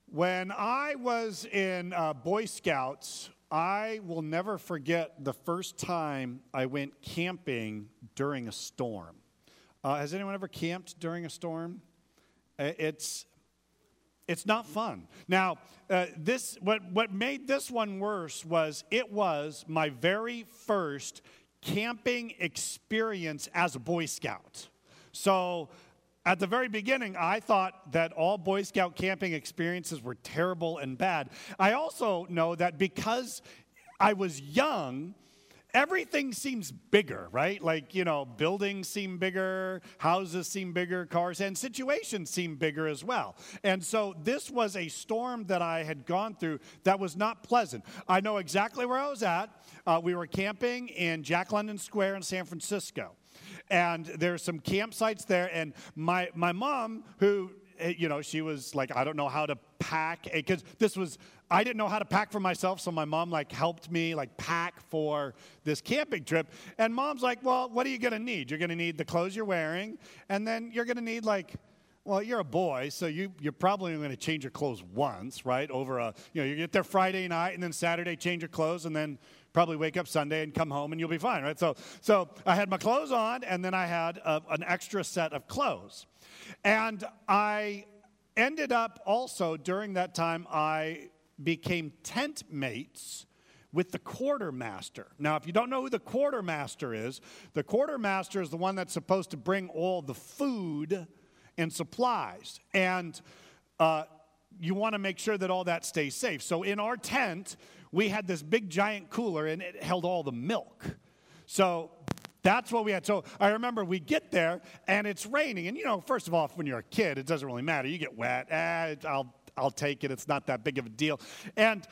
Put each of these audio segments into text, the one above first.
When I was in Boy Scouts, I will never forget the first time I went camping during a storm. Has anyone ever camped during a storm? It's not fun. Now, what made this one worse was it was my very first camping experience as a Boy Scout. So at the very beginning, I thought that all Boy Scout camping experiences were terrible and bad. I also know that because I was young, everything seems bigger, right? Like, buildings seem bigger, houses seem bigger, cars, and situations seem bigger as well. And so this was a storm that I had gone through that was not pleasant. I know exactly where I was at. We were camping in Jack London Square in San Francisco. And there's some campsites there, and my mom, who, she was like, I don't know how to pack, because I didn't know how to pack for myself, so my mom, helped me, pack for this camping trip. And mom's like, well, what are you going to need? You're going to need the clothes you're wearing, and then you're going to need, you're a boy, so you're probably going to change your clothes once, right? You get there Friday night, and then Saturday change your clothes, and then probably wake up Sunday and come home, and you'll be fine, right? So I had my clothes on, and then I had an extra set of clothes. And I ended up also, during that time, I became tent mates with the quartermaster. Now, if you don't know who the quartermaster is the one that's supposed to bring all the food and supplies. And you want to make sure that all that stays safe. So in our tent, we had this big giant cooler, and it held all the milk. So that's what we had. So I remember we get there, and it's raining. And, first of all, when you're a kid, it doesn't really matter. You get wet. I'll take it. It's not that big of a deal. And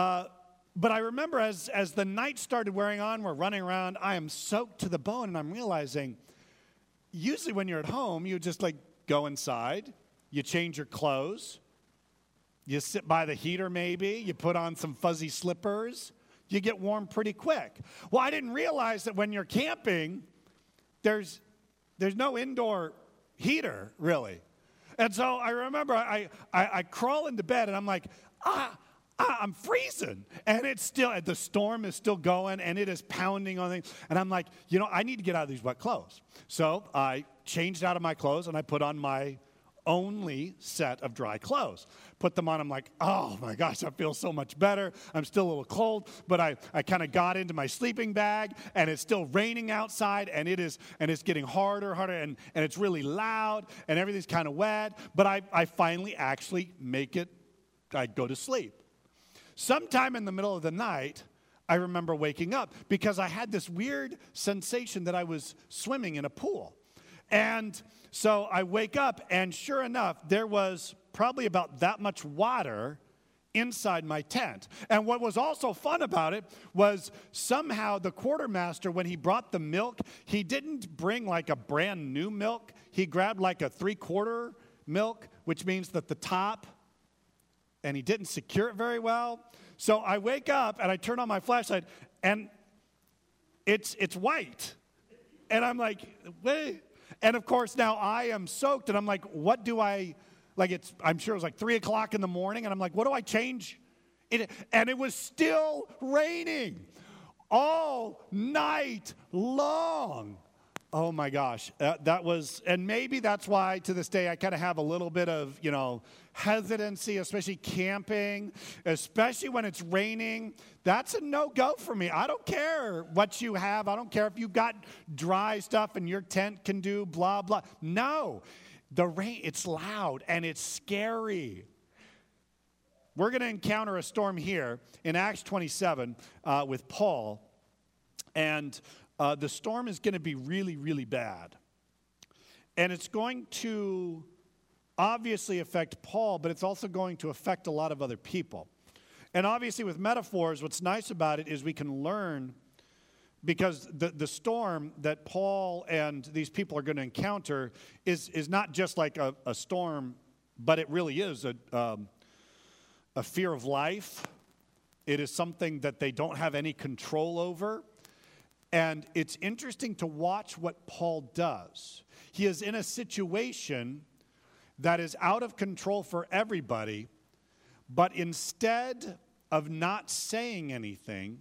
but I remember as the night started wearing on, we're running around. I am soaked to the bone, and I'm realizing usually when you're at home, you just, go inside. You change your clothes. You sit by the heater maybe. You put on some fuzzy slippers. You get warm pretty quick. Well, I didn't realize that when you're camping, there's no indoor heater, really. And so I remember I crawl into bed, and I'm like, I'm freezing. And the storm is still going, and it is pounding on things. And I'm like, I need to get out of these wet clothes. So I changed out of my clothes, and I put on my only set of dry clothes. Put them on, I'm like, oh my gosh, I feel so much better. I'm still a little cold, but I kind of got into my sleeping bag, and it's still raining outside, and it's getting harder, and it's really loud, and everything's kind of wet, but I finally actually I go to sleep. Sometime in the middle of the night, I remember waking up because I had this weird sensation that I was swimming in a pool. And so I wake up, and sure enough, there was probably about that much water inside my tent. And what was also fun about it was somehow the quartermaster, when he brought the milk, he didn't bring a brand new milk. He grabbed a 3/4 milk, which means that the top, and he didn't secure it very well. So I wake up, and I turn on my flashlight, and it's white. And I'm like, wait. And of course, now I am soaked, and I'm like, what do I'm sure it was 3 o'clock in the morning, and I'm like, what do I change? And it was still raining all night long. Oh my gosh, and maybe that's why to this day I kind of have a little bit of, hesitancy, especially camping, especially when it's raining. That's a no-go for me. I don't care what you have. I don't care if you've got dry stuff and your tent can do blah, blah. No, the rain, it's loud and it's scary. We're going to encounter a storm here in Acts 27 with Paul, and the storm is going to be really, really bad. And it's going to obviously affect Paul, but it's also going to affect a lot of other people. And obviously with metaphors, what's nice about it is we can learn, because the storm that Paul and these people are going to encounter is not just like a storm, but it really is a fear of life. It is something that they don't have any control over. And it's interesting to watch what Paul does. He is in a situation that is out of control for everybody, But instead of not saying anything,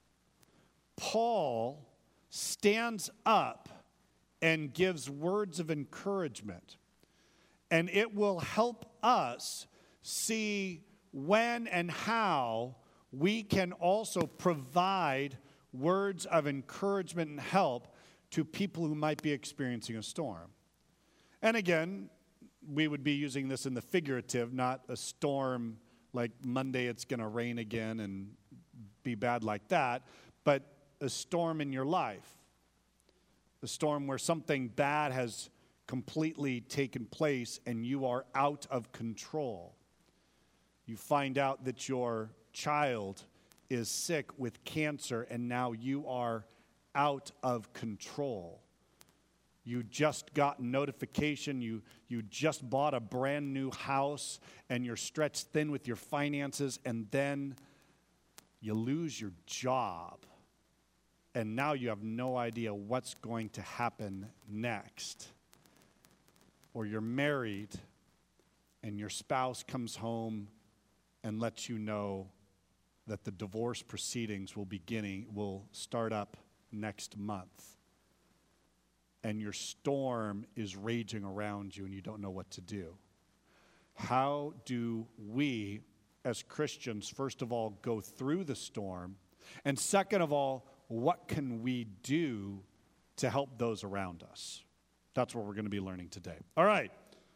Paul stands up and gives words of encouragement. And it will help us see when and how we can also provide words of encouragement and help to people who might be experiencing a storm. And again, we would be using this in the figurative, not a storm like Monday it's going to rain again and be bad like that, but a storm in your life. A storm where something bad has completely taken place and you are out of control. You find out that your child is sick with cancer and now you are out of control. You just got notification, you just bought a brand new house and you're stretched thin with your finances, and then you lose your job. And now you have no idea what's going to happen next. Or you're married and your spouse comes home and lets you know that the divorce proceedings will start up next month. And your storm is raging around you and you don't know what to do. How do we, as Christians, first of all, go through the storm? And second of all, what can we do to help those around us? That's what we're going to be learning today. All right.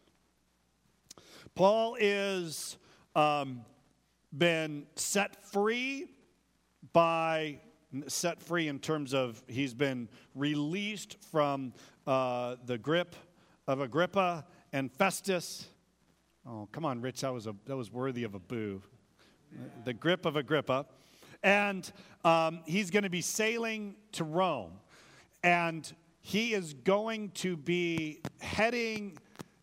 Paul is been set free in terms of he's been released from the grip of Agrippa and Festus. Oh, come on, Rich, that was worthy of a boo. The grip of Agrippa. And he's going to be sailing to Rome. And he is going to be heading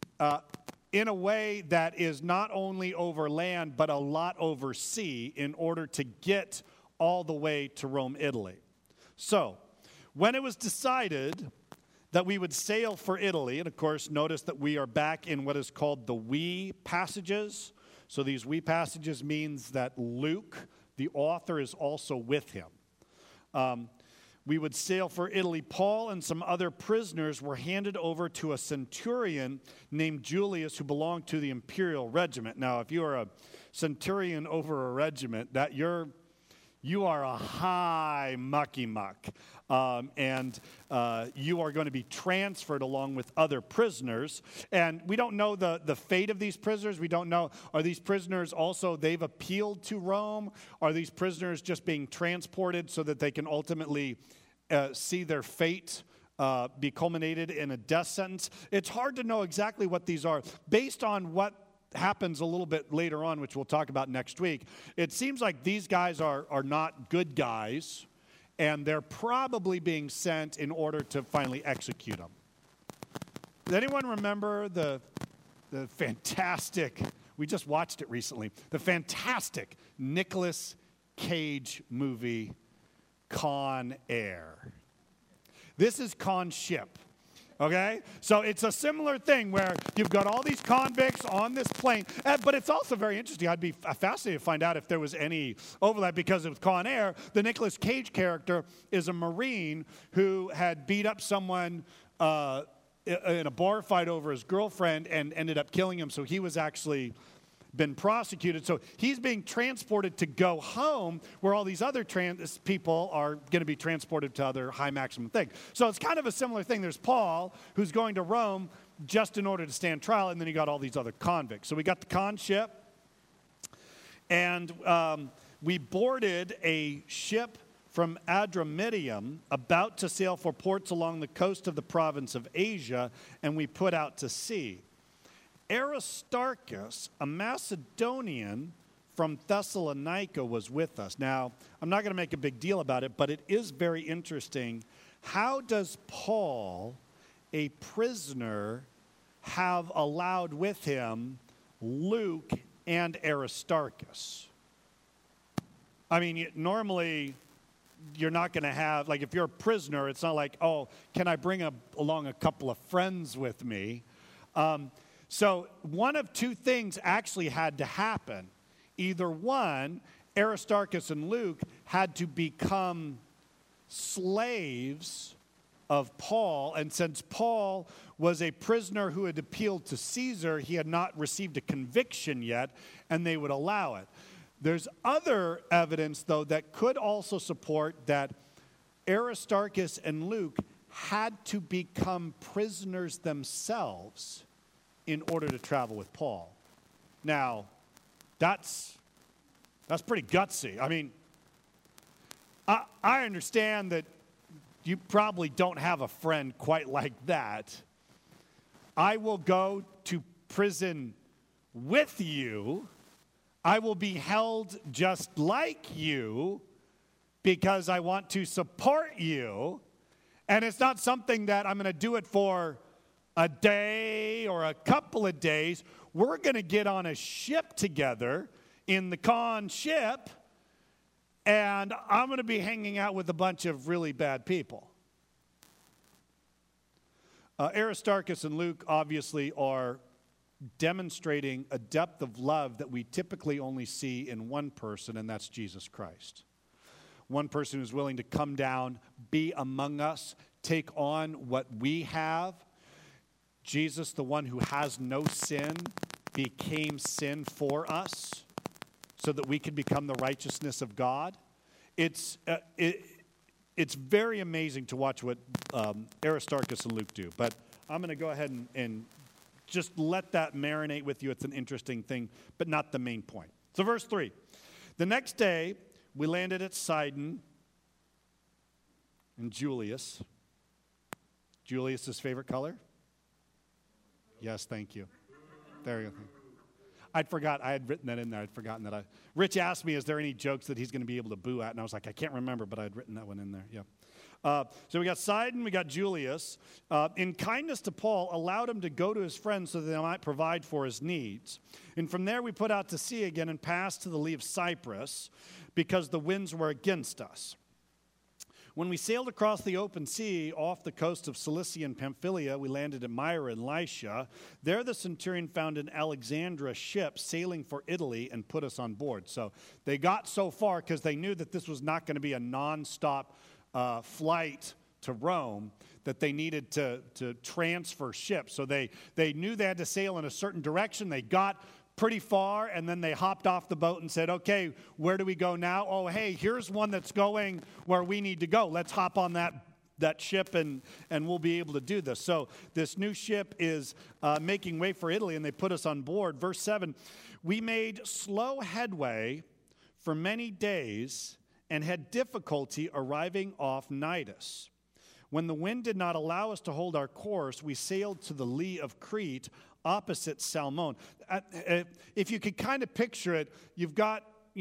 in a way that is not only over land, but a lot over sea in order to get all the way to Rome, Italy. So, when it was decided that we would sail for Italy, and of course, notice that we are back in what is called the we passages. So these we passages means that Luke, the author, is also with him. We would sail for Italy. Paul and some other prisoners were handed over to a centurion named Julius, who belonged to the imperial regiment. Now, if you are a centurion over a regiment, that you are a high mucky muck, and you are going to be transferred along with other prisoners. And we don't know the fate of these prisoners. We don't know, are these prisoners also, they've appealed to Rome? Are these prisoners just being transported so that they can ultimately see their fate be culminated in a death sentence? It's hard to know exactly what these are. Based on what happens a little bit later on, which we'll talk about next week, it seems like these guys are not good guys, and they're probably being sent in order to finally execute them. Does anyone remember the fantastic, we just watched it recently, the fantastic Nicolas Cage movie, Con Air? This is Con Ship. Okay? So it's a similar thing where you've got all these convicts on this plane, but it's also very interesting. I'd be fascinated to find out if there was any overlap, because with Con Air, the Nicolas Cage character is a Marine who had beat up someone in a bar fight over his girlfriend and ended up killing him, so he was actually been prosecuted. So he's being transported to go home, where all these other people are going to be transported to other high maximum things. So it's kind of a similar thing. There's Paul, who's going to Rome just in order to stand trial, and then you got all these other convicts. So we got the con ship, and we boarded a ship from Adramyttium about to sail for ports along the coast of the province of Asia, and we put out to sea. Aristarchus, a Macedonian from Thessalonica, was with us. Now, I'm not going to make a big deal about it, but it is very interesting. How does Paul, a prisoner, have allowed with him Luke and Aristarchus? I mean, normally you're not going to have, like, if you're a prisoner, it's not like, oh, can I bring along a couple of friends with me? So one of two things actually had to happen. Either one, Aristarchus and Luke had to become slaves of Paul, and since Paul was a prisoner who had appealed to Caesar, he had not received a conviction yet, and they would allow it. There's other evidence, though, that could also support that Aristarchus and Luke had to become prisoners themselves in order to travel with Paul. Now, that's pretty gutsy. I mean, I understand that you probably don't have a friend quite like that. I will go to prison with you. I will be held just like you because I want to support you. And it's not something that I'm going to do it for a day or a couple of days. We're going to get on a ship together in the Khan ship, and I'm going to be hanging out with a bunch of really bad people. Aristarchus and Luke obviously are demonstrating a depth of love that we typically only see in one person, and that's Jesus Christ. One person who's willing to come down, be among us, take on what we have. Jesus, the one who has no sin, became sin for us so that we could become the righteousness of God. It's very amazing to watch what Aristarchus and Luke do. But I'm going to go ahead and just let that marinate with you. It's an interesting thing, but not the main point. So verse 3. The next day, we landed at Sidon and Julius. Julius's favorite color? Yes, thank you. There you go. I had written that in there. I'd forgotten that. Rich asked me, is there any jokes that he's going to be able to boo at? And I was like, I can't remember, but I'd written that one in there. Yeah. So we got Sidon, we got Julius. In kindness to Paul, allowed him to go to his friends so that they might provide for his needs. And from there we put out to sea again and passed to the lee of Cyprus because the winds were against us. When we sailed across the open sea off the coast of Cilicia and Pamphylia, we landed at Myra and Lycia. There the centurion found an Alexandria ship sailing for Italy and put us on board. So they got so far because they knew that this was not going to be a nonstop flight to Rome, that they needed to transfer ships. So they knew they had to sail in a certain direction. They got pretty far, and then they hopped off the boat and said, okay, where do we go now? Oh, hey, here's one that's going where we need to go. Let's hop on that ship, and we'll be able to do this. So this new ship is making way for Italy, and they put us on board. Verse 7, we made slow headway for many days and had difficulty arriving off Cnidus. When the wind did not allow us to hold our course, we sailed to the lee of Crete, opposite Salmone. If you could kind of picture it, you've got,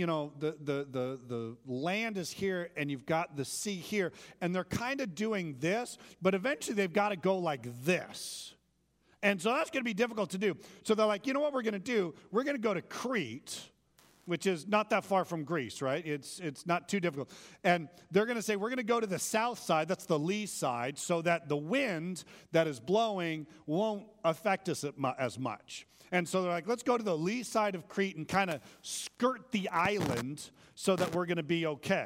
the land is here and you've got the sea here, and they're kind of doing this, but eventually they've got to go like this. And so that's going to be difficult to do. So they're like, you know what we're going to do? We're going to go to Crete, which is not that far from Greece, right? It's not too difficult. And they're going to say, we're going to go to the south side, that's the lee side, so that the wind that is blowing won't affect us as much. And so they're like, let's go to the lee side of Crete and kind of skirt the island so that we're going to be okay.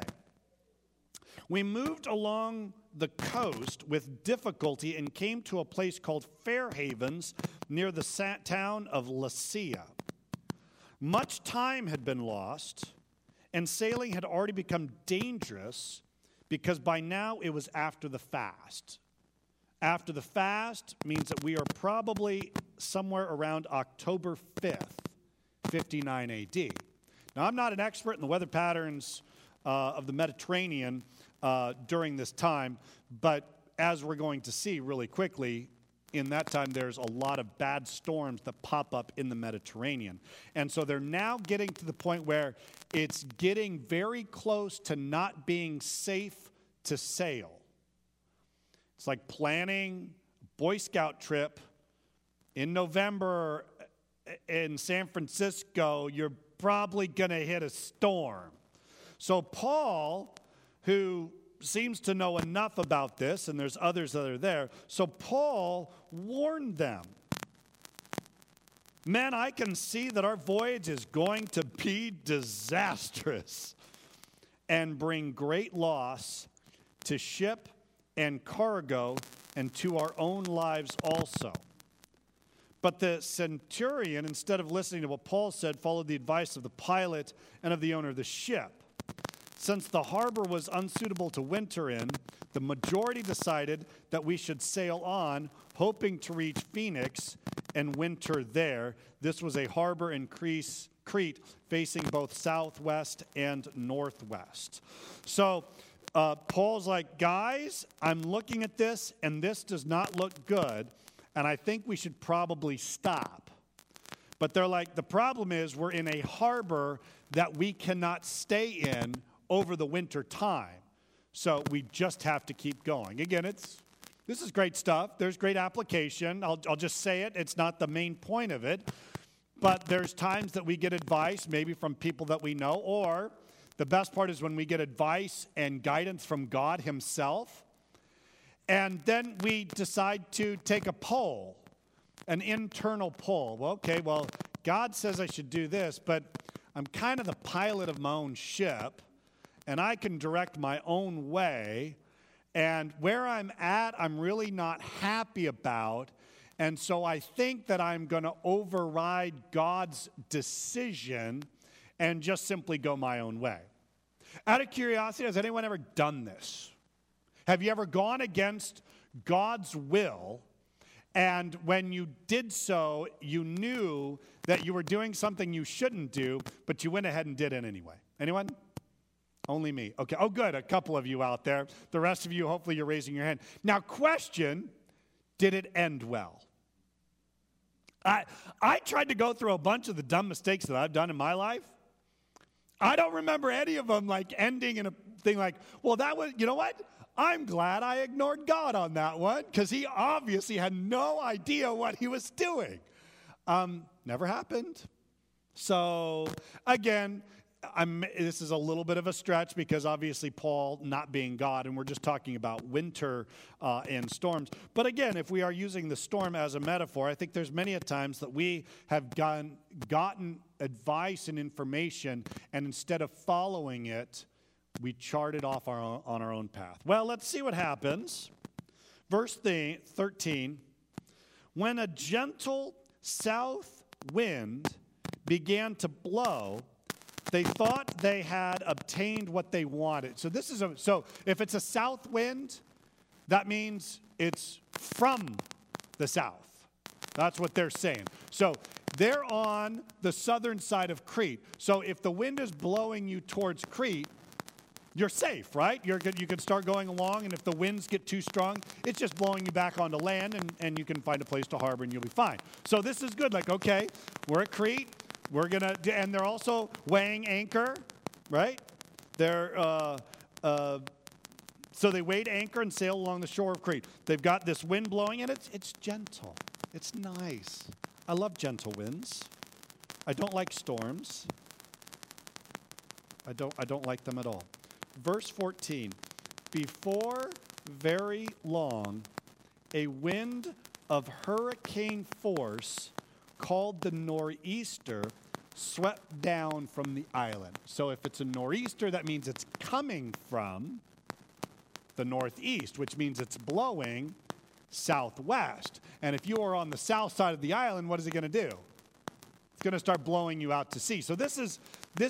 We moved along the coast with difficulty and came to a place called Fair Havens near the town of Lasea. Much time had been lost, and sailing had already become dangerous because by now it was after the fast. After the fast means that we are probably somewhere around October 5th, 59 AD. Now, I'm not an expert in the weather patterns of the Mediterranean during this time, but as we're going to see really quickly, in that time, there's a lot of bad storms that pop up in the Mediterranean. And so they're now getting to the point where it's getting very close to not being safe to sail. It's like planning a Boy Scout trip in November in San Francisco. You're probably going to hit a storm. So Paul, who seems to know enough about this, and there's others that are there. So Paul warned them. Men, I can see that our voyage is going to be disastrous and bring great loss to ship and cargo and to our own lives also. But the centurion, instead of listening to what Paul said, followed the advice of the pilot and of the owner of the ship. Since the harbor was unsuitable to winter in, the majority decided that we should sail on, hoping to reach Phoenix and winter there. This was a harbor in Crete facing both southwest and northwest. So Paul's like, guys, I'm looking at this, and this does not look good, and I think we should probably stop. But they're like, the problem is we're in a harbor that we cannot stay in over the winter time. So we just have to keep going. Again, this is great stuff. There's great application. I'll just say it. It's not the main point of it. But there's times that we get advice, maybe from people that we know, or the best part is when we get advice and guidance from God himself. And then we decide to take a poll, an internal poll. Well, God says I should do this, but I'm kind of the pilot of my own ship, and I can direct my own way. And where I'm at, I'm really not happy about. And so I think that I'm going to override God's decision and just simply go my own way. Out of curiosity, has anyone ever done this? Have you ever gone against God's will, and when you did so, you knew that you were doing something you shouldn't do, but you went ahead and did it anyway? Anyone? Only me. Okay. Oh, good. A couple of you out there. The rest of you, hopefully you're raising your hand. Now, question, did it end well? I tried to go through a bunch of the dumb mistakes that I've done in my life. I don't remember any of them like ending in a thing like, well, that was, you know what? I'm glad I ignored God on that one, because he obviously had no idea what he was doing. Never happened. So, again, this is a little bit of a stretch because obviously Paul not being God, and we're just talking about winter and storms. But again, if we are using the storm as a metaphor, I think there's many a times that we have gotten advice and information, and instead of following it, we charted off on our own path. Well, let's see what happens. Verse 13, when a gentle south wind began to blow, they thought they had obtained what they wanted. So if it's a south wind, that means it's from the south. That's what they're saying. So they're on the southern side of Crete. So if the wind is blowing you towards Crete, you're safe, right? You can start going along, and if the winds get too strong, it's just blowing you back onto land, and you can find a place to harbor, and you'll be fine. So this is good. Like, okay, we're at Crete. And they're also weighing anchor, right? So they weighed anchor and sailed along the shore of Crete. They've got this wind blowing, and it's gentle. It's nice. I love gentle winds. I don't like storms. I don't like them at all. Verse 14, before very long, a wind of hurricane force called the nor'easter swept down from the island. So if it's a nor'easter, that means it's coming from the northeast, which means it's blowing southwest. And if you are on the south side of the island, what is it going to do? It's going to start blowing you out to sea. So this is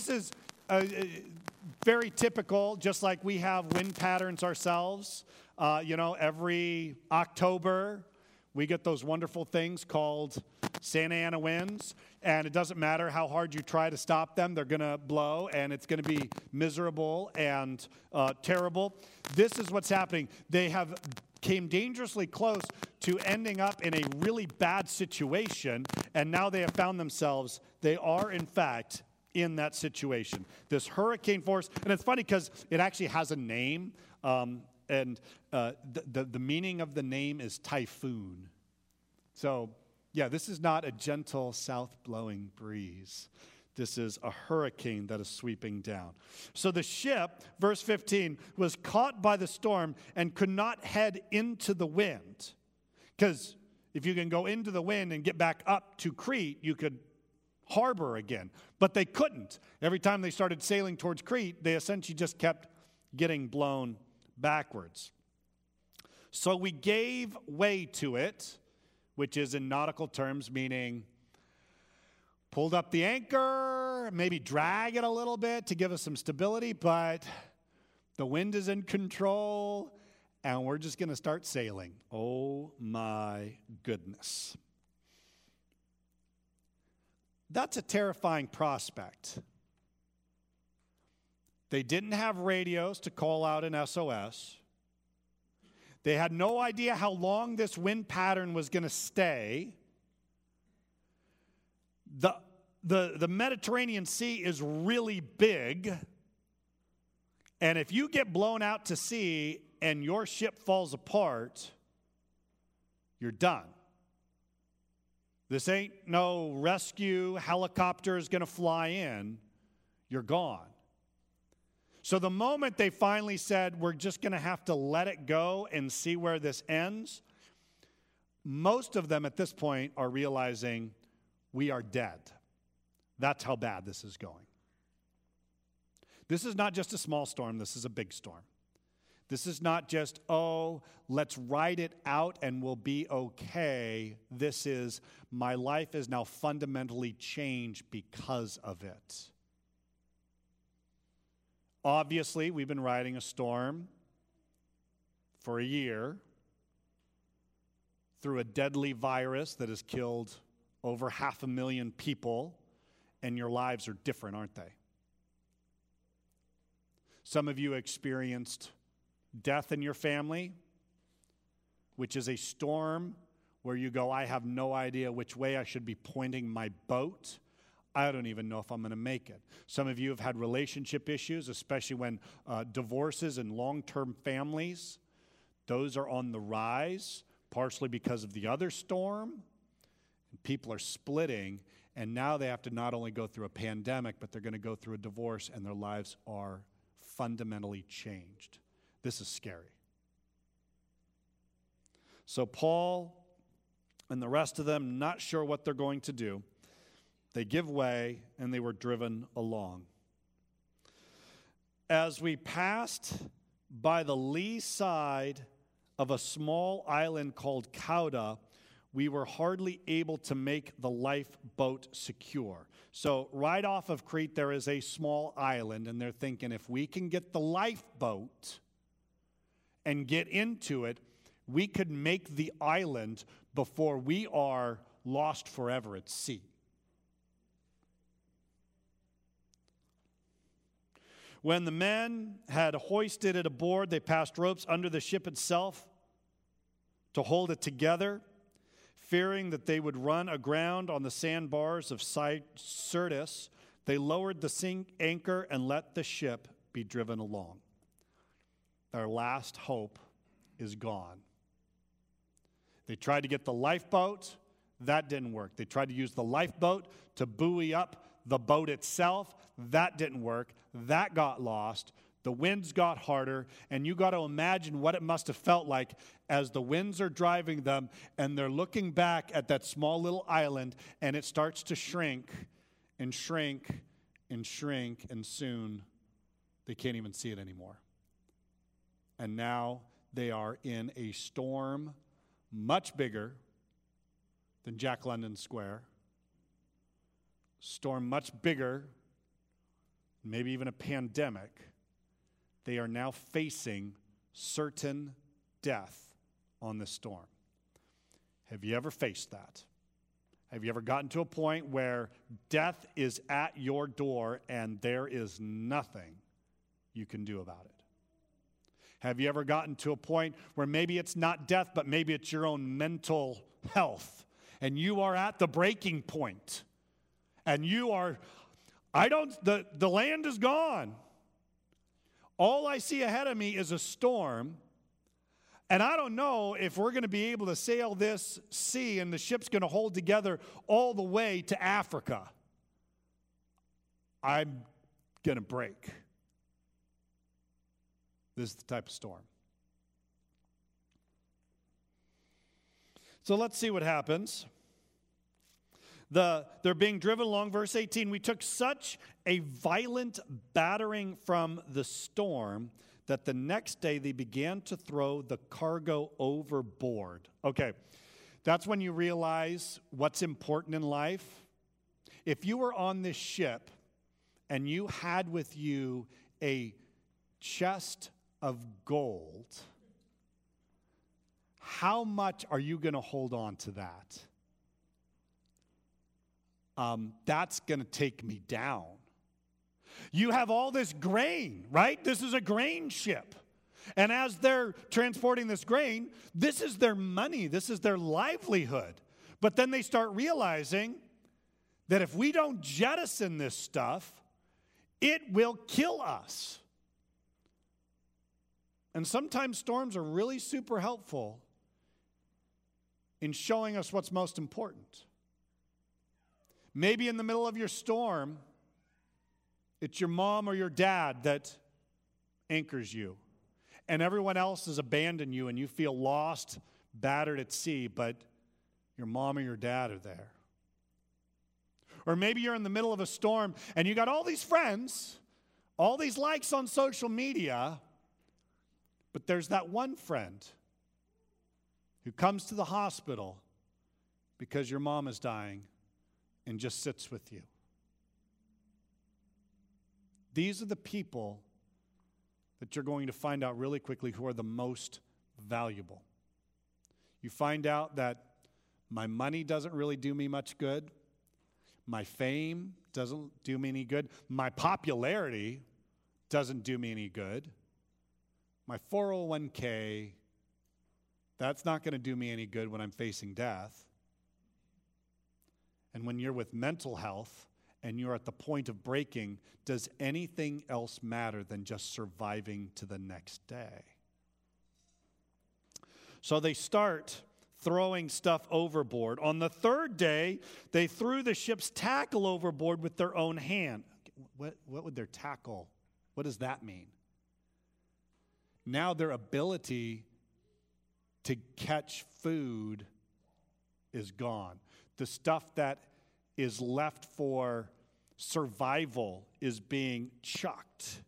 very typical, just like we have wind patterns ourselves. Every October, we get those wonderful things called Santa Ana winds, and it doesn't matter how hard you try to stop them, they're going to blow, and it's going to be miserable and terrible. This is what's happening. They came dangerously close to ending up in a really bad situation, and now they have found themselves, they are in fact in that situation. This hurricane force, and it's funny because it actually has a name, and the meaning of the name is typhoon. So, yeah, this is not a gentle south-blowing breeze. This is a hurricane that is sweeping down. So the ship, verse 15, was caught by the storm and could not head into the wind. Because if you can go into the wind and get back up to Crete, you could harbor again. But they couldn't. Every time they started sailing towards Crete, they essentially just kept getting blown backwards. So we gave way to it, which is in nautical terms meaning pulled up the anchor, maybe drag it a little bit to give us some stability, but the wind is in control, and we're just going to start sailing. Oh my goodness. That's a terrifying prospect. They didn't have radios to call out an SOS. They had no idea how long this wind pattern was going to stay. The Mediterranean Sea is really big, and if you get blown out to sea and your ship falls apart, you're done. This ain't no rescue helicopter is going to fly in. You're gone. So the moment they finally said, we're just going to have to let it go and see where this ends, most of them at this point are realizing we are dead. That's how bad this is going. This is not just a small storm. This is a big storm. This is not just, oh, let's ride it out and we'll be okay. This is, my life is now fundamentally changed because of it. Obviously, we've been riding a storm for a year through a deadly virus that has killed over 500,000 people, and your lives are different, aren't they? Some of you experienced death in your family, which is a storm where you go, I have no idea which way I should be pointing my boat. I don't even know if I'm going to make it. Some of you have had relationship issues, especially when divorces and long-term families, those are on the rise, partially because of the other storm. People are splitting, and now they have to not only go through a pandemic, but they're going to go through a divorce, and their lives are fundamentally changed. This is scary. So Paul and the rest of them, not sure what they're going to do. They give way, and they were driven along. As we passed by the lee side of a small island called Cauda, we were hardly able to make the lifeboat secure. So right off of Crete, there is a small island, and they're thinking, if we can get the lifeboat and get into it, we could make the island before we are lost forever at sea. When the men had hoisted it aboard, they passed ropes under the ship itself to hold it together, fearing that they would run aground on the sandbars of Syrtis. They lowered the anchor and let the ship be driven along. Their last hope is gone. They tried to get the lifeboat. That didn't work. They tried to use the lifeboat to buoy up the boat itself. That didn't work. That got lost. The winds got harder, and you got to imagine what it must have felt like as the winds are driving them, and they're looking back at that small little island, and it starts to shrink and shrink and shrink, and soon they can't even see it anymore. And now they are in a storm much bigger than Jack London Square, storm much bigger, maybe even a pandemic. They are now facing certain death on this storm. Have you ever faced that? Have you ever gotten to a point where death is at your door and there is nothing you can do about it? Have you ever gotten to a point where maybe it's not death, but maybe it's your own mental health, and you are at the breaking point, and you are, the land is gone. All I see ahead of me is a storm, and I don't know if we're going to be able to sail this sea and the ship's going to hold together all the way to Africa. I'm going to break. This is the type of storm. So let's see what happens. They're being driven along, verse 18. We took such a violent battering from the storm that the next day they began to throw the cargo overboard. Okay, that's when you realize what's important in life. If you were on this ship and you had with you a chest of gold, how much are you going to hold on to that? That's going to take me down. You have all this grain, right? This is a grain ship. And as they're transporting this grain, this is their money. This is their livelihood. But then they start realizing that if we don't jettison this stuff, it will kill us. And sometimes storms are really super helpful in showing us what's most important. Maybe in the middle of your storm, it's your mom or your dad that anchors you, and everyone else has abandoned you, and you feel lost, battered at sea, but your mom or your dad are there. Or maybe you're in the middle of a storm, and you got all these friends, all these likes on social media, but there's that one friend who comes to the hospital because your mom is dying and just sits with you. These are the people that you're going to find out really quickly who are the most valuable. You find out that my money doesn't really do me much good. My fame doesn't do me any good. My popularity doesn't do me any good. My 401k, that's not going to do me any good when I'm facing death. And when you're with mental health and you're at the point of breaking, does anything else matter than just surviving to the next day? So they start throwing stuff overboard. On the third day, they threw the ship's tackle overboard with their own hand. What would their tackle, what does that mean? Now their ability to catch food is gone. The stuff that is left for survival is being chucked.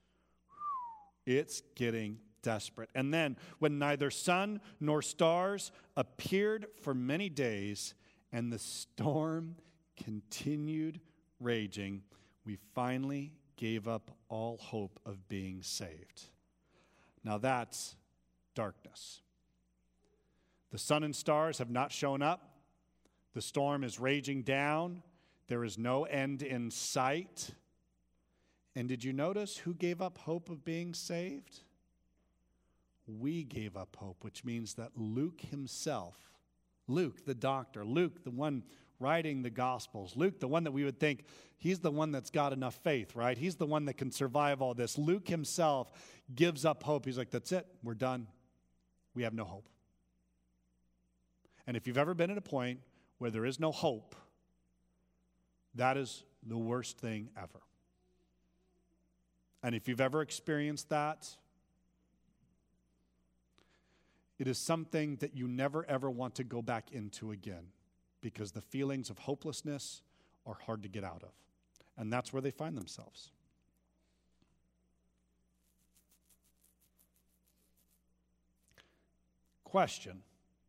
It's getting desperate. And then, when neither sun nor stars appeared for many days, and the storm continued raging, we finally gave up all hope of being saved. Now that's darkness. The sun and stars have not shown up. The storm is raging down. There is no end in sight. And did you notice who gave up hope of being saved? We gave up hope, which means that Luke himself, Luke the doctor, Luke the one writing the Gospels, Luke the one that we would think, he's the one that's got enough faith, right? He's the one that can survive all this. Luke himself gives up hope. He's like, that's it, we're done. We have no hope. And if you've ever been at a point where there is no hope, that is the worst thing ever. And if you've ever experienced that, it is something that you never ever want to go back into again, because the feelings of hopelessness are hard to get out of. And that's where they find themselves. Question.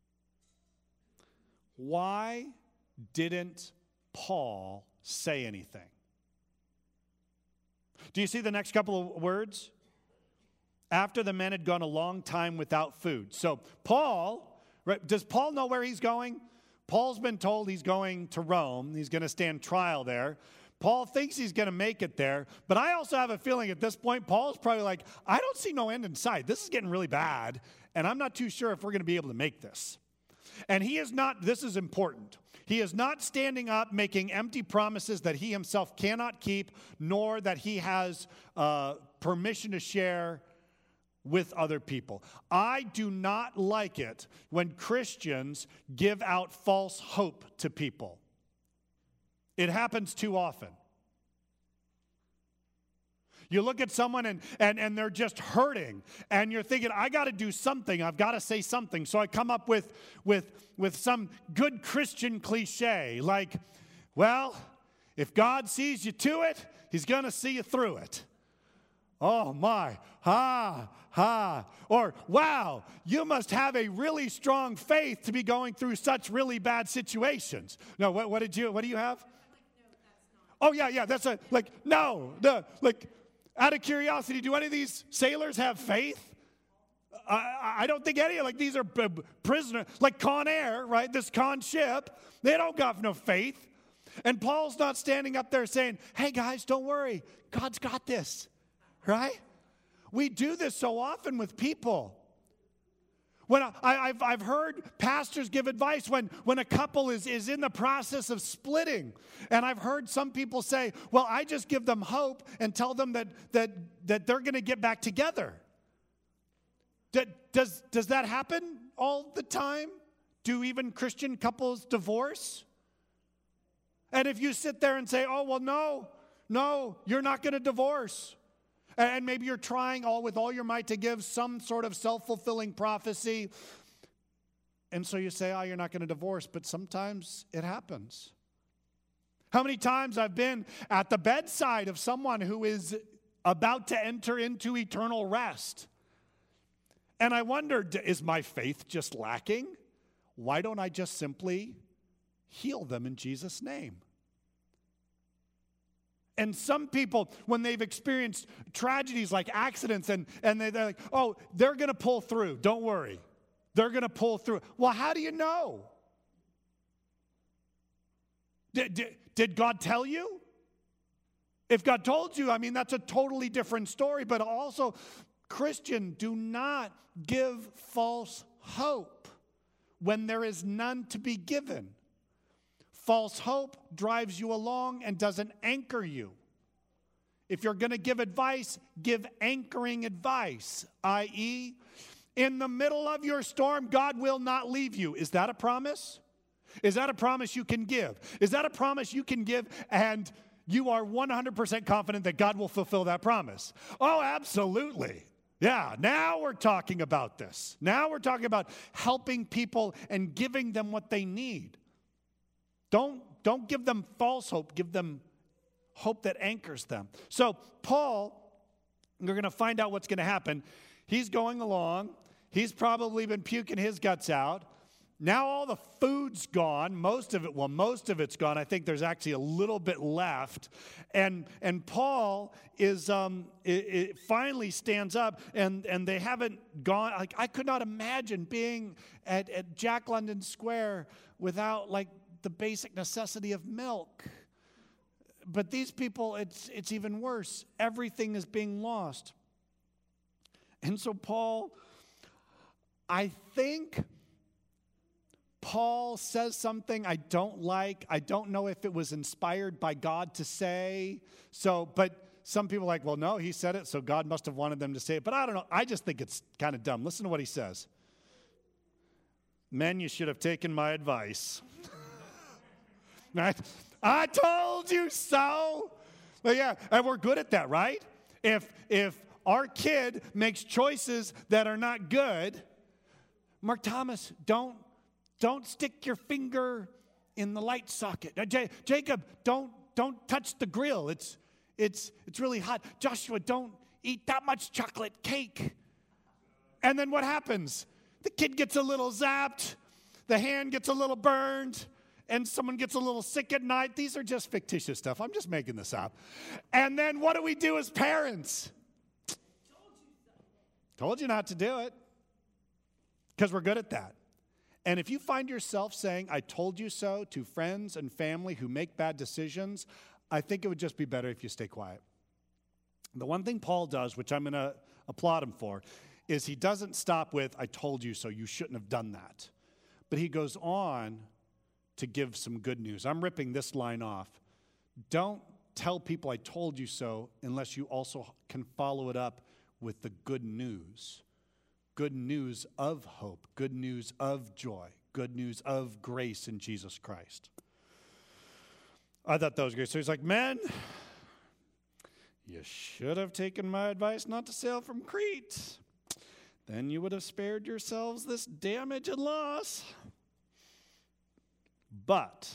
Why didn't Paul say anything? Do you see the next couple of words? After the men had gone a long time without food. So Paul, right, does Paul know where he's going? Paul's been told he's going to Rome. He's going to stand trial there. Paul thinks he's going to make it there. But I also have a feeling at this point, Paul's probably like, I don't see no end in sight. This is getting really bad, and I'm not too sure if we're going to be able to make this. And he is not, this is important, he is not standing up making empty promises that he himself cannot keep, nor that he has permission to share with other people. I do not like it when Christians give out false hope to people. It happens too often. You look at someone and they're just hurting, and you're thinking, I got to do something. I've got to say something. So I come up with some good Christian cliche like, well, if God sees you to it, he's going to see you through it. Oh, my. Or, wow, you must have a really strong faith to be going through such really bad situations. No, what do you have? Oh, yeah, that's out of curiosity, do any of these sailors have faith? I don't think any, these are prisoners, like Con Air, right? This Con ship, they don't got no faith. And Paul's not standing up there saying, hey, guys, don't worry. God's got this, right? We do this so often with people. When I've heard pastors give advice when a couple is in the process of splitting. And I've heard some people say, well, I just give them hope and tell them that they're going to get back together. Does that happen all the time? Do even Christian couples divorce? And if you sit there and say, oh, well, no, you're not going to divorce. And maybe you're trying with all your might to give some sort of self-fulfilling prophecy. And so you say, oh, you're not going to divorce. But sometimes it happens. How many times I've been at the bedside of someone who is about to enter into eternal rest. And I wondered, is my faith just lacking? Why don't I just simply heal them in Jesus' name? And some people, when they've experienced tragedies like accidents, and they're like, oh, they're going to pull through. Don't worry. They're going to pull through. Well, how do you know? Did God tell you? If God told you, that's a totally different story. But also, Christian, do not give false hope when there is none to be given. False hope drives you along and doesn't anchor you. If you're going to give advice, give anchoring advice, i.e., in the middle of your storm, God will not leave you. Is that a promise? Is that a promise you can give? Is that a promise you can give and you are 100% confident that God will fulfill that promise? Oh, absolutely. Yeah, now we're talking about this. Now we're talking about helping people and giving them what they need. Don't give them false hope. Give them hope that anchors them. So Paul, we're going to find out what's going to happen. He's going along. He's probably been puking his guts out. Now all the food's gone. Most of it's gone. I think there's actually a little bit left. And Paul is it finally stands up, and they haven't gone. Like, I could not imagine being at Jack London Square without the basic necessity of milk. But these people, it's even worse. Everything is being lost. And so Paul, I think Paul says something I don't like. I don't know if it was inspired by God to say. But some people are like, well, no, he said it, so God must have wanted them to say it. But I don't know. I just think it's kind of dumb. Listen to what he says. Men, you should have taken my advice. Right? I told you so. But yeah, and we're good at that, right? If our kid makes choices that are not good, Mark Thomas, don't stick your finger in the light socket. Jacob, don't touch the grill. It's really hot. Joshua, don't eat that much chocolate cake. And then what happens? The kid gets a little zapped, the hand gets a little burned, and someone gets a little sick at night. These are just fictitious stuff. I'm just making this up. And then what do we do as parents? Told you not to do it. Because we're good at that. And if you find yourself saying, I told you so, to friends and family who make bad decisions, I think it would just be better if you stay quiet. The one thing Paul does, which I'm going to applaud him for, is he doesn't stop with, I told you so, you shouldn't have done that. But he goes on to give some good news. I'm ripping this line off. Don't tell people I told you so unless you also can follow it up with the good news. Good news of hope, good news of joy, good news of grace in Jesus Christ. I thought that was great. So he's like, men, You should have taken my advice not to sail from Crete. Then you would have spared yourselves this damage and loss. But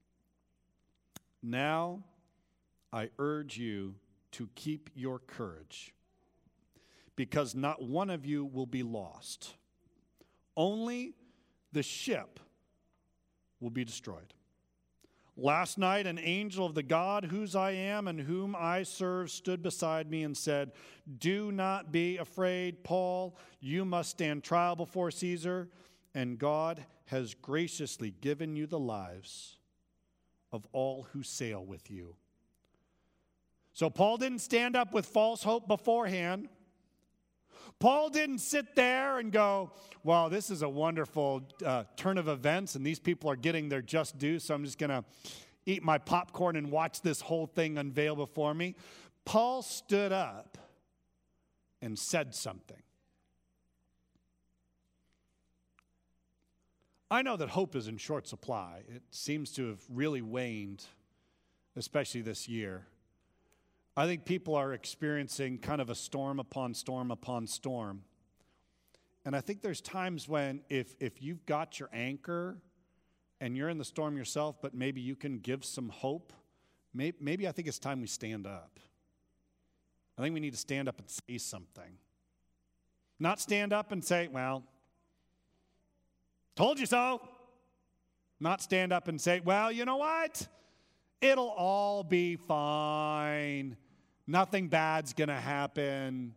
now I urge you to keep your courage, because not one of you will be lost. Only the ship will be destroyed. Last night, an angel of the God whose I am and whom I serve stood beside me and said, "Do not be afraid, Paul. You must stand trial before Caesar, and God has graciously given you the lives of all who sail with you." So Paul didn't stand up with false hope beforehand. Paul didn't sit there and go, well, this is a wonderful turn of events, and these people are getting their just due, so I'm just going to eat my popcorn and watch this whole thing unveil before me. Paul stood up and said something. I know that hope is in short supply. It seems to have really waned, especially this year. I think people are experiencing kind of a storm upon storm upon storm. And I think there's times when if you've got your anchor and you're in the storm yourself, but maybe you can give some hope, maybe I think it's time we stand up. I think we need to stand up and say something. Not stand up and say, well, told you so. Not stand up and say, well, you know what? It'll all be fine. Nothing bad's going to happen.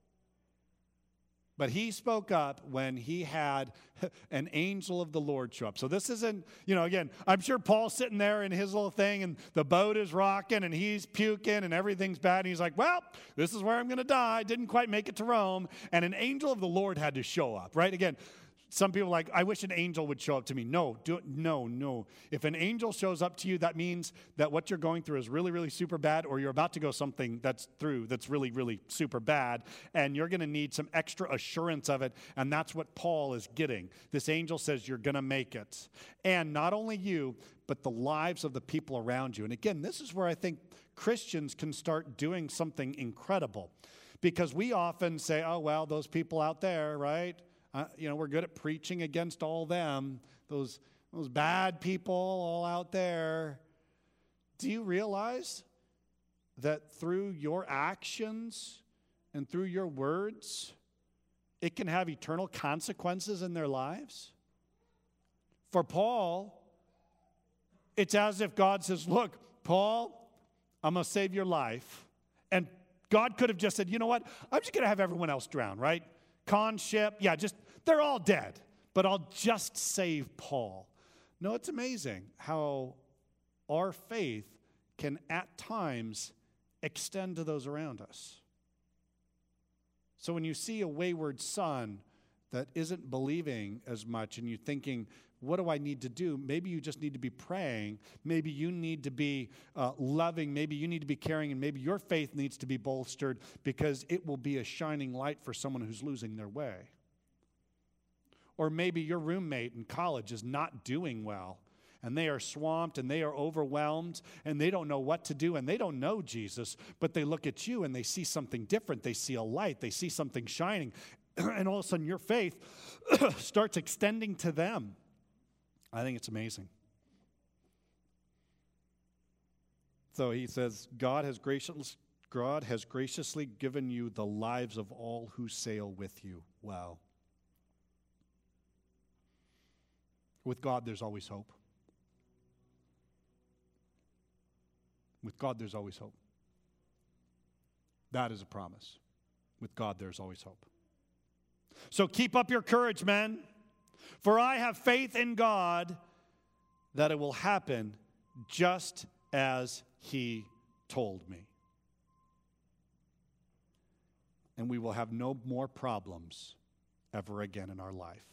But he spoke up when he had an angel of the Lord show up. So this isn't, again, I'm sure Paul's sitting there in his little thing and the boat is rocking and he's puking and everything's bad. And he's like, well, this is where I'm going to die. Didn't quite make it to Rome. And an angel of the Lord had to show up, right? Again, some people are like, I wish an angel would show up to me. No. If an angel shows up to you, that means that what you're going through is really, really super bad, or you're about to go something that's really, really super bad, and you're going to need some extra assurance of it, and that's what Paul is getting. This angel says you're going to make it. And not only you, but the lives of the people around you. And again, this is where I think Christians can start doing something incredible, because we often say, oh, well, those people out there, right? We're good at preaching against all them, those bad people all out there. Do you realize that through your actions and through your words, it can have eternal consequences in their lives? For Paul, it's as if God says, look, Paul, I'm going to save your life. And God could have just said, you know what? I'm just going to have everyone else drown, right? Con ship, they're all dead, but I'll just save Paul. No, it's amazing how our faith can at times extend to those around us. So when you see a wayward son that isn't believing as much and you're thinking, what do I need to do? Maybe you just need to be praying. Maybe you need to be loving. Maybe you need to be caring. And maybe your faith needs to be bolstered, because it will be a shining light for someone who's losing their way. Or maybe your roommate in college is not doing well, and they are swamped and they are overwhelmed and they don't know what to do and they don't know Jesus, but they look at you and they see something different. They see a light. They see something shining. And all of a sudden your faith starts extending to them. I think it's amazing. So he says, God has graciously given you the lives of all who sail with you. Wow. With God, there's always hope. With God, there's always hope. That is a promise. With God, there's always hope. So keep up your courage, men. For I have faith in God that it will happen just as He told me. And we will have no more problems ever again in our life.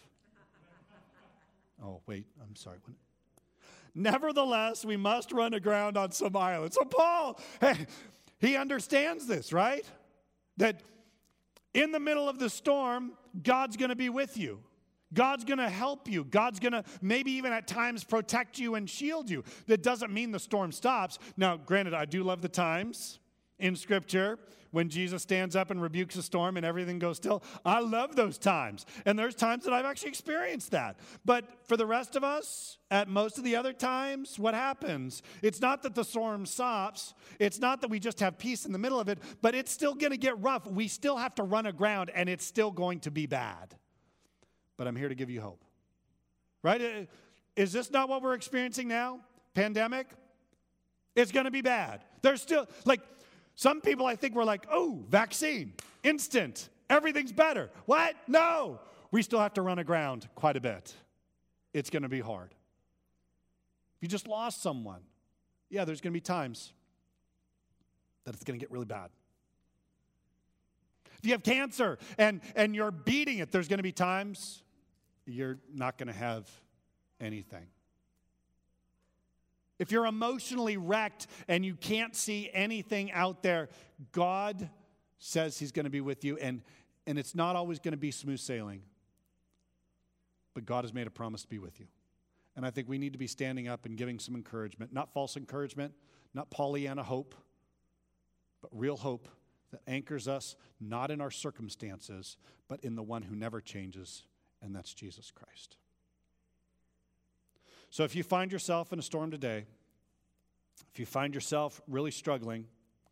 Oh, wait, I'm sorry. Nevertheless, we must run aground on some island. So Paul, he understands this, right? That in the middle of the storm, God's going to be with you. God's going to help you. God's going to maybe even at times protect you and shield you. That doesn't mean the storm stops. Now, granted, I do love the times in Scripture when Jesus stands up and rebukes a storm and everything goes still. I love those times. And there's times that I've actually experienced that. But for the rest of us, at most of the other times, what happens? It's not that the storm stops. It's not that we just have peace in the middle of it, but it's still going to get rough. We still have to run aground, and it's still going to be bad. But I'm here to give you hope. Right? Is this not what we're experiencing now? Pandemic? It's going to be bad. There's still, some people I think were like, oh, vaccine, instant, everything's better. What? No. We still have to run aground quite a bit. It's going to be hard. If you just lost someone, yeah, there's going to be times that it's going to get really bad. If you have cancer and you're beating it, there's going to be times you're not going to have anything. If you're emotionally wrecked and you can't see anything out there, God says He's going to be with you, and it's not always going to be smooth sailing. But God has made a promise to be with you. And I think we need to be standing up and giving some encouragement, not false encouragement, not Pollyanna hope, but real hope that anchors us not in our circumstances, but in the one who never changes, and that's Jesus Christ. So if you find yourself in a storm today, if you find yourself really struggling,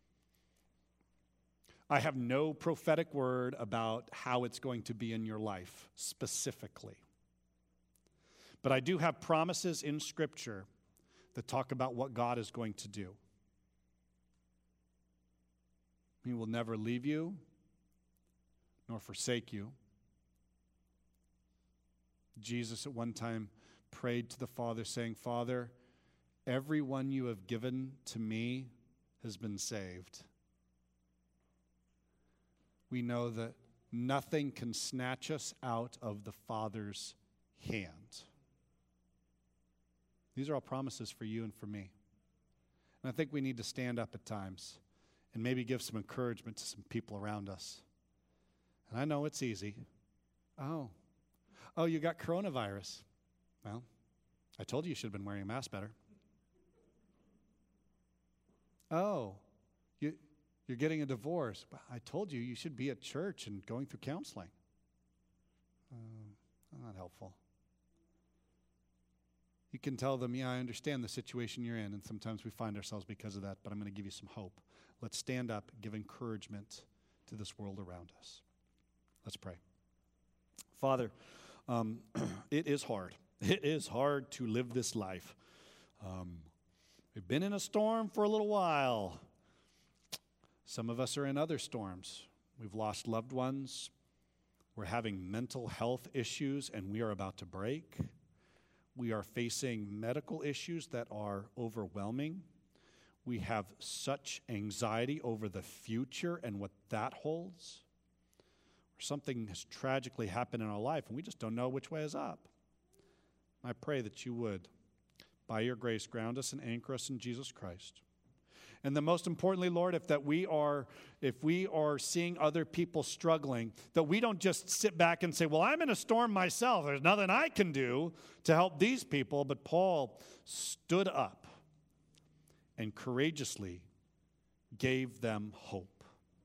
I have no prophetic word about how it's going to be in your life specifically. But I do have promises in Scripture that talk about what God is going to do. He will never leave you nor forsake you. Jesus at one time prayed to the Father, saying, Father, everyone you have given to me has been saved. We know that nothing can snatch us out of the Father's hand. These are all promises for you and for me. And I think we need to stand up at times and maybe give some encouragement to some people around us. And I know it's easy. Oh, you got coronavirus. Well, I told you should have been wearing a mask better. Oh, you're getting a divorce. I told you should be at church and going through counseling. Not helpful. You can tell them, yeah, I understand the situation you're in, and sometimes we find ourselves because of that, but I'm going to give you some hope. Let's stand up and give encouragement to this world around us. Let's pray. Father, it is hard. It is hard to live this life. We've been in a storm for a little while. Some of us are in other storms. We've lost loved ones. We're having mental health issues, and we are about to break. We are facing medical issues that are overwhelming. We have such anxiety over the future and what that holds. Or something has tragically happened in our life, and we just don't know which way is up. I pray that you would, by your grace, ground us and anchor us in Jesus Christ. And then most importantly, Lord, if we are seeing other people struggling, that we don't just sit back and say, well, I'm in a storm myself. There's nothing I can do to help these people. But Paul stood up and courageously gave them hope.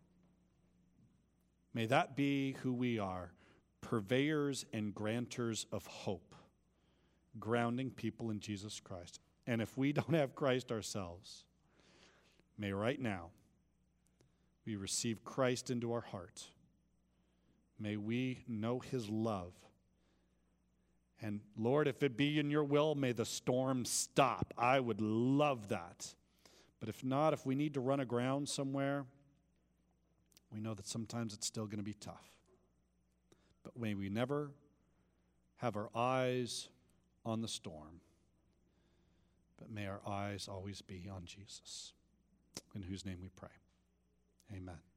May that be who we are, purveyors and granters of hope, grounding people in Jesus Christ. And if we don't have Christ ourselves, may right now we receive Christ into our heart. May we know his love. And Lord, if it be in your will, may the storm stop. I would love that. But if not, if we need to run aground somewhere, we know that sometimes it's still going to be tough. But may we never have our eyes on the storm, but may our eyes always be on Jesus, in whose name we pray. Amen.